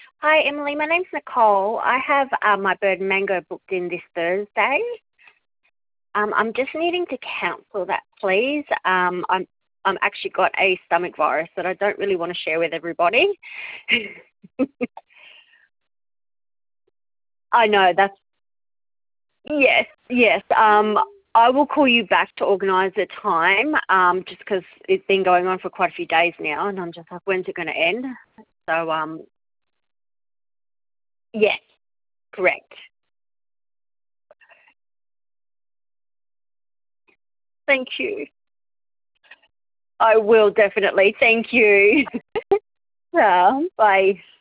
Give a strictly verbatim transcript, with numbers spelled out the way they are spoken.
Hi, Emily. My name's Nicole. I have um, my bird Mango booked in this Thursday. Um, I'm just needing to cancel that, please. Um, I'm I'm actually got a stomach virus that I don't really want to share with everybody. I know that's yes, yes. Um, I will call you back to organise the time. Um, just because it's been going on for quite a few days now, and I'm just like, when's it going to end? So um, yes, correct. Thank you. I will definitely. Thank you. Yeah, bye.